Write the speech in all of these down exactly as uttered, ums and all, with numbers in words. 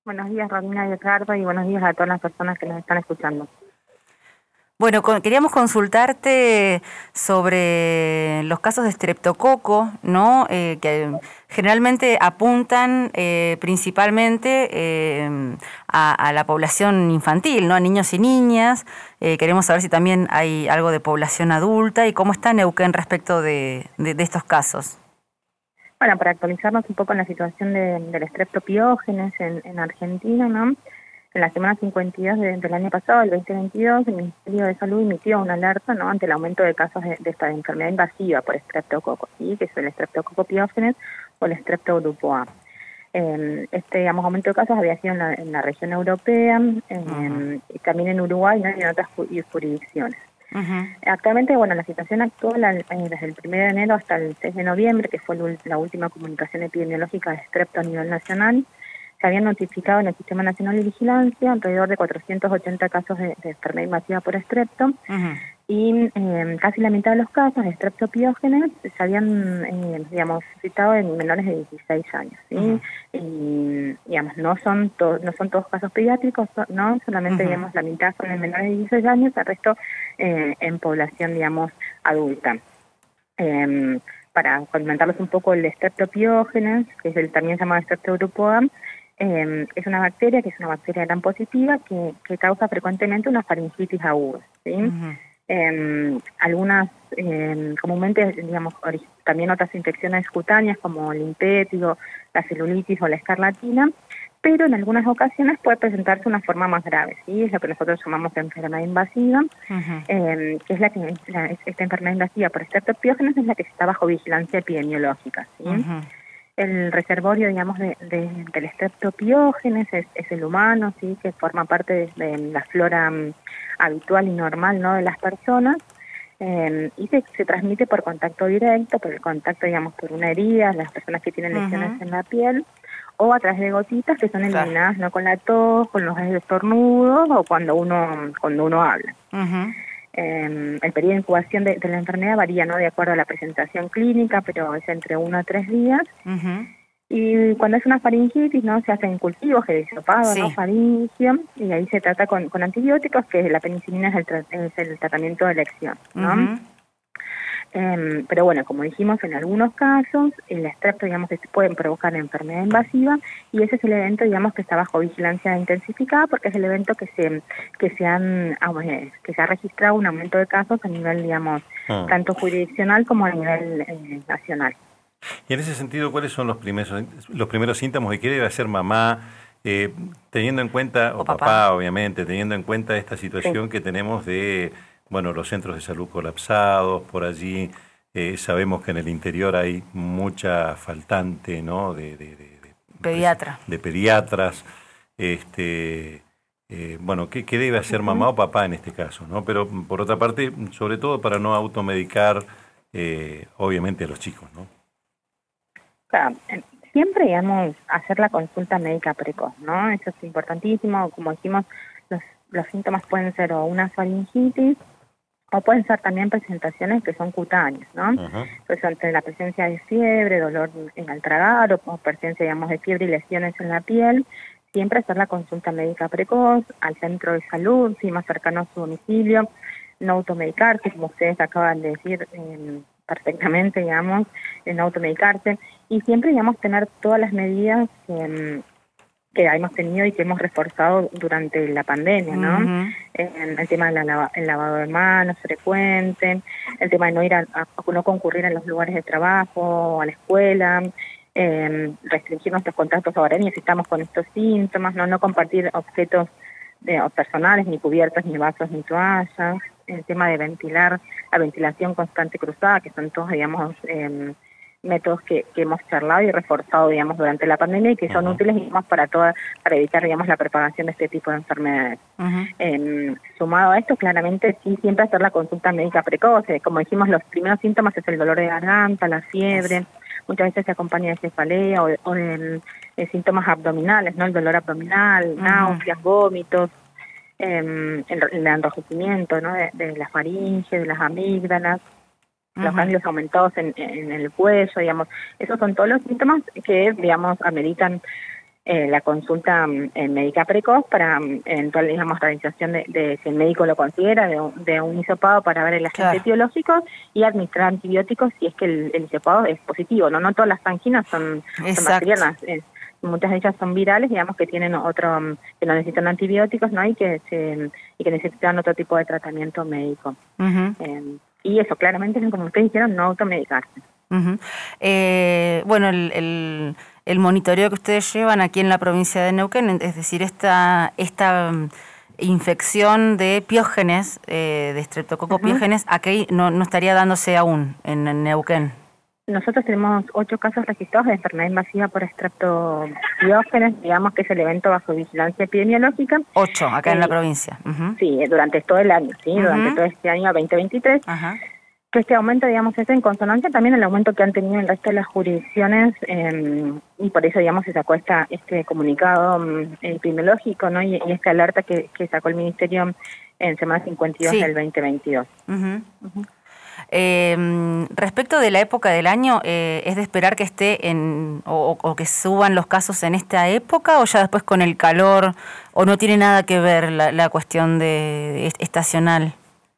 Buenos días, Romina y Edgardo, y buenos días a todas las personas que nos están escuchando. Bueno, con- queríamos consultarte sobre los casos de estreptococo, ¿no? Eh, que generalmente apuntan eh, principalmente eh, a, a la población infantil, ¿no? A niños y niñas. Eh, queremos saber si también hay algo de población adulta y cómo está Neuquén respecto de, de- de estos casos. Bueno, para actualizarnos un poco en la situación de, del estreptopiógenes en, en Argentina, ¿no? En la semana cincuenta y dos de- del año pasado, el veinte veintidós, el Ministerio de Salud emitió una alerta, ¿no?, ante el aumento de casos de, de esta enfermedad invasiva por estreptococo, ¿sí?, que es el estreptococopiógenes o el estreptogrupo A. Eh, este, digamos, aumento de casos había sido en la, en la región europea, Ujú, eh, y también en Uruguay, ¿no?, y en otras ju- y jurisdicciones. ujú, Actualmente, bueno, la situación actual, al- eh, desde el primero de enero hasta el seis de noviembre, que fue el ul- la última comunicación epidemiológica de estrepto a nivel nacional, se habían notificado en el Sistema Nacional de Vigilancia alrededor de cuatrocientos ochenta casos de, de enfermedad invasiva por estrepto, ujú, y eh, casi la mitad de los casos de estreptopiógenes se habían, eh, digamos, citado en menores de dieciséis años, ¿sí? ujú, Y, digamos, no son, to- no son todos casos pediátricos, so- ¿no? Solamente, ujú. digamos, la mitad son en menores de dieciséis años, el resto eh, en población, digamos, adulta. Eh, para comentarles un poco el estreptopiógenes, que es el también llamado estreptogrupo A, eh, es una bacteria que es una bacteria gran positiva que, que causa frecuentemente una faringitis aguda, ¿sí? Ujú, Eh, algunas, eh, comúnmente, digamos, ori- también otras infecciones cutáneas como el impétigo, la celulitis o la escarlatina, pero en algunas ocasiones puede presentarse una forma más grave, ¿sí? Es lo que nosotros llamamos enfermedad invasiva, ujú, eh, que es la que la, esta enfermedad invasiva por estreptopiógenes es la que está bajo vigilancia epidemiológica, ¿sí? ujú, El reservorio, digamos, de, de, del estreptopiógenes es, es el humano, sí, que forma parte de, de la flora um, habitual y normal, ¿no?, de las personas, eh, y se, se transmite por contacto directo, por el contacto, digamos, por una herida, las personas que tienen lesiones ujú. en la piel, o a través de gotitas que son Claro. eliminadas, ¿no?, con la tos, con los estornudos o cuando uno, cuando uno habla. Ujú. Eh, el periodo de incubación de, de la enfermedad varía, ¿no?, de acuerdo a la presentación clínica, pero es entre uno a tres días. Ujú. Y cuando es una faringitis, ¿no?, se hacen cultivos, el hisopado, ¿no?, Sí. faringio, y ahí se trata con, con antibióticos, que la penicilina es el, tra- es el tratamiento de elección, ¿no? Ujú. Eh, pero bueno, como dijimos, en algunos casos el estrepto, digamos, que se pueden provocar enfermedad invasiva, y ese es el evento, digamos, que está bajo vigilancia intensificada, porque es el evento que se que se han ah, bueno, que se ha registrado un aumento de casos a nivel, digamos, Ah. tanto jurisdiccional como a nivel eh, nacional. Y en ese sentido, ¿cuáles son los primeros, los primeros síntomas y qué debe hacer mamá, eh, teniendo en cuenta, O o papá. papá, obviamente, teniendo en cuenta esta Sí. situación que tenemos de, bueno, los centros de salud colapsados, por allí eh, sabemos que en el interior hay mucha faltante, ¿no?, de, de, de, de, Pediatra. de pediatras, este, eh, bueno, ¿qué, qué debe hacer Ujú. mamá o papá en este caso, ¿no? Pero por otra parte, sobre todo para no automedicar, eh, obviamente, a los chicos, ¿no? O sea, eh, siempre, digamos, hacer la consulta médica precoz, ¿no? Eso es importantísimo. Como dijimos, los, los síntomas pueden ser o una faringitis o pueden ser también presentaciones que son cutáneas, ¿no? Ajá. Pues ante la presencia de fiebre, dolor en al tragar o, o presencia, digamos, de fiebre y lesiones en la piel, siempre hacer la consulta médica precoz al centro de salud, sí, más cercano a su domicilio, no automedicarse, como ustedes acaban de decir eh, perfectamente, digamos, en no automedicarse, y siempre, digamos, tener todas las medidas eh, que hemos tenido y que hemos reforzado durante la pandemia, ¿no? Ujú. Eh, el tema del lava, el lavado de manos frecuente, el tema de no ir a, a no concurrir a los lugares de trabajo, a la escuela, eh, restringir nuestros contactos ahora ni si estamos con estos síntomas, no no compartir objetos de, o personales, ni cubiertas, ni vasos, ni toallas, el tema de ventilar, la ventilación constante cruzada, que son todos, digamos, eh, métodos que, que hemos charlado y reforzado, digamos, durante la pandemia y que son Ajá. útiles, digamos, para toda, para evitar, digamos, la propagación de este tipo de enfermedades. Ujú. Eh, sumado a esto, claramente, sí, siempre hacer la consulta médica precoz. Eh, Como dijimos, los primeros síntomas es el dolor de garganta, la Eso. fiebre, muchas veces se acompaña de cefalea o, o de, de síntomas abdominales, ¿no? El dolor abdominal, Ujú. náuseas, vómitos, eh, el, el enrojecimiento, ¿no?, de, de la faringe, de las amígdalas, los Ujú. ganglios aumentados en, en el cuello, digamos. Esos son todos los síntomas que, digamos, ameritan eh, la consulta eh, médica precoz para eventual, digamos, realización de, de si el médico lo considera, de un, de un hisopado para ver el agente Claro. etiológico y administrar antibióticos si es que el, el hisopado es positivo. No, no todas las anginas son, son Exacto. bacterianas. Eh, muchas de ellas son virales, digamos, que tienen otro, um, que no necesitan antibióticos, ¿no? Y que se, y que necesitan otro tipo de tratamiento médico. Uh-huh. Eh, y eso, claramente, como ustedes dijeron, no automedicarse. Uh-huh. Eh, bueno, el, el, el monitoreo que ustedes llevan aquí en la provincia de Neuquén, es decir, esta, esta um, infección de piógenes, eh, de Streptococcus Uh-huh. piógenes, aquí no, no estaría dándose aún en, en Neuquén. Nosotros tenemos ocho casos registrados de enfermedad invasiva por estreptopiógenes, digamos que es el evento bajo vigilancia epidemiológica. Ocho, acá eh, en la provincia. Uh-huh. Sí, durante todo el año, sí, uh-huh. durante todo este año veinte veintitrés. Ajá. Que este aumento, digamos, es en consonancia también el aumento que han tenido el resto de las jurisdicciones eh, y por eso, digamos, se sacó esta, este comunicado um, epidemiológico, ¿no? Y, y esta alerta que, que sacó el Ministerio en semana cincuenta y dos sí. del veinte veintidós. Uh-huh. Uh-huh. Eh, respecto de la época del año, eh, ¿es de esperar que esté en o, o que suban los casos en esta época o ya después con el calor o no tiene nada que ver la, la cuestión de, de estacional?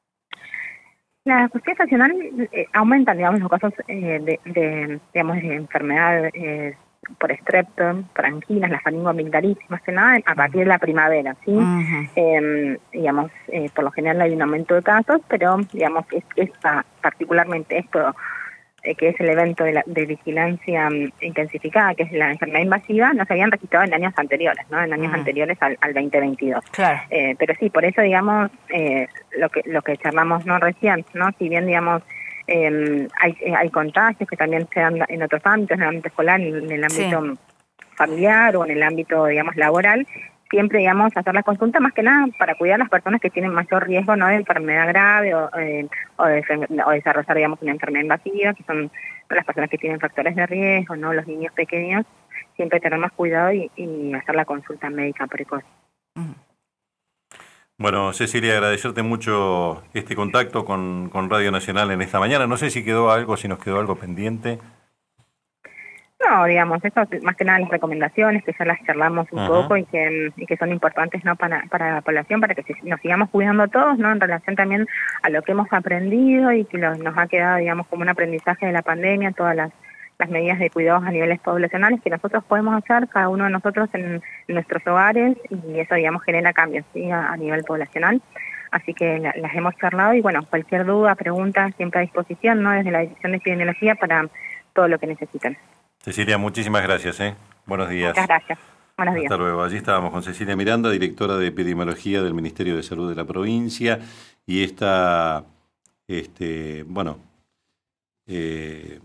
La cuestión estacional eh, aumentan, digamos, los casos eh, de, de, digamos, de enfermedad eh, por estrepto, por anginas, la faringoamigdalitis, más que nada, a partir de la primavera, ¿sí? Uh-huh. Eh, digamos, eh, por lo general hay un aumento de casos, pero, digamos, es, es particularmente esto, eh, que es el evento de, la, de vigilancia um, intensificada, que es la enfermedad invasiva, no se habían registrado en años anteriores, ¿no? En años uh-huh. anteriores al, al veinte veintidós. Claro. Eh, pero sí, por eso, digamos, eh, lo que lo que charlamos no recién, ¿no? Si bien, digamos, Eh, hay, hay contagios que también se dan en otros ámbitos, en el ámbito escolar, en el ámbito sí. familiar o en el ámbito, digamos, laboral, siempre, digamos, hacer la consulta más que nada para cuidar a las personas que tienen mayor riesgo, ¿no?, de enfermedad grave o, eh, o, de, o desarrollar, digamos, una enfermedad invasiva, que son las personas que tienen factores de riesgo, ¿no?, los niños pequeños, siempre tener más cuidado y, y hacer la consulta médica precoz. Mm. Bueno, Cecilia, agradecerte mucho este contacto con, con Radio Nacional en esta mañana. No sé si quedó algo, si nos quedó algo pendiente. No, digamos, eso más que nada las recomendaciones, que ya las charlamos un Ajá. poco y que, y que son importantes, ¿no?, para, para la población, para que nos sigamos cuidando todos, ¿no?, en relación también a lo que hemos aprendido y que lo, nos ha quedado, digamos, como un aprendizaje de la pandemia, todas las las medidas de cuidados a niveles poblacionales que nosotros podemos hacer, cada uno de nosotros en, en nuestros hogares, y eso, digamos, genera cambios, ¿sí?, a, a nivel poblacional. Así que la, las hemos charlado y, bueno, cualquier duda, pregunta, siempre a disposición, ¿no?, desde la Dirección de Epidemiología para todo lo que necesiten. Cecilia, muchísimas gracias, ¿eh? Buenos días. Muchas gracias. Buenos días. Hasta luego. Allí estábamos con Cecilia Miranda, directora de Epidemiología del Ministerio de Salud de la provincia, y esta, este, bueno, eh,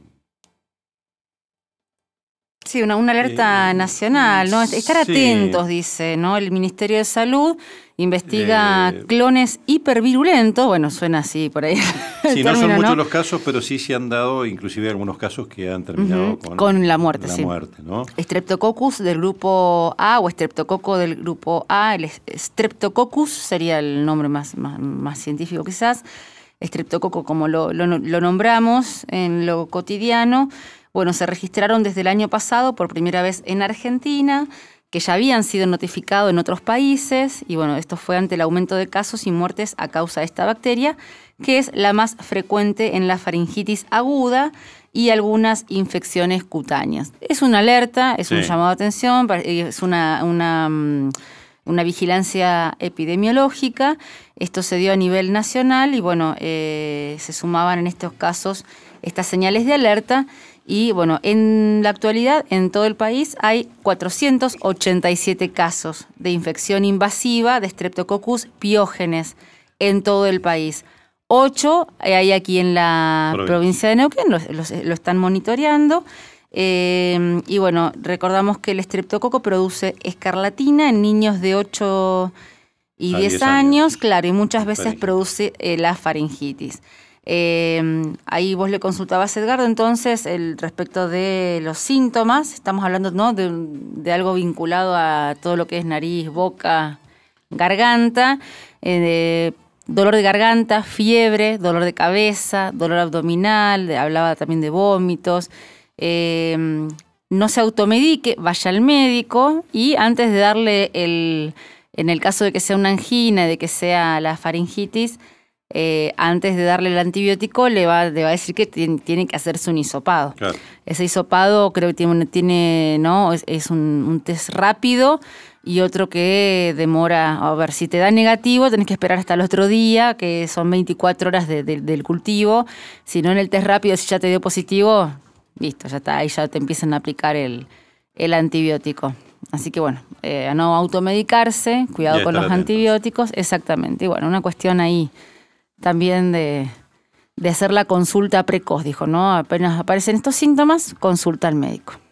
Sí, una, una alerta eh, nacional, ¿no? Estar sí. atentos, dice, ¿no? El Ministerio de Salud investiga eh, clones hipervirulentos, bueno, suena así por ahí. Sí, término, no son muchos ¿no? los casos, pero sí se han dado, inclusive algunos casos que han terminado uh-huh. con, con la muerte, la sí. muerte, ¿no? Streptococcus del grupo A o Streptococo del grupo A, el Streptococcus sería el nombre más, más, más científico quizás, Streptococo como lo, lo, lo nombramos en lo cotidiano. Bueno, se registraron desde el año pasado por primera vez en Argentina, que ya habían sido notificados en otros países, y bueno, esto fue ante el aumento de casos y muertes a causa de esta bacteria, que es la más frecuente en la faringitis aguda y algunas infecciones cutáneas. Es una alerta, es sí. un llamado de atención, es una, una, una vigilancia epidemiológica. Esto se dio a nivel nacional y bueno, eh, se sumaban en estos casos estas señales de alerta. Y bueno, en la actualidad en todo el país hay cuatrocientos ochenta y siete casos de infección invasiva de Streptococcus piógenes en todo el país. Ocho hay aquí en la provincia, provincia de Neuquén, lo, lo, lo están monitoreando. Eh, y bueno, recordamos que el estreptococo produce escarlatina en niños de ocho y diez años, claro, y muchas veces produce eh, la faringitis. Eh, ahí vos le consultabas a Edgardo entonces el respecto de los síntomas, estamos hablando, ¿no?, de, de algo vinculado a todo lo que es nariz, boca, garganta, eh, de dolor de garganta, fiebre, dolor de cabeza, dolor abdominal, de, hablaba también de vómitos, eh, no se automedique, vaya al médico y antes de darle el, en el caso de que sea una angina, de que sea la faringitis, eh, antes de darle el antibiótico le va, le va a decir que tiene, tiene que hacerse un hisopado. Claro. Ese hisopado creo que tiene, tiene ¿no? es, es un, un test rápido y otro que demora, a ver, si te da negativo tenés que esperar hasta el otro día, que son veinticuatro horas de, de, del cultivo. Si no, en el test rápido, si ya te dio positivo, listo, ya está, ahí ya te empiezan a aplicar el, el antibiótico. Así que bueno, eh, a no automedicarse, cuidado con los atentos. Antibióticos, exactamente. Y bueno, una cuestión ahí también de, de hacer la consulta precoz, dijo, ¿no? Apenas aparecen estos síntomas, consulta al médico.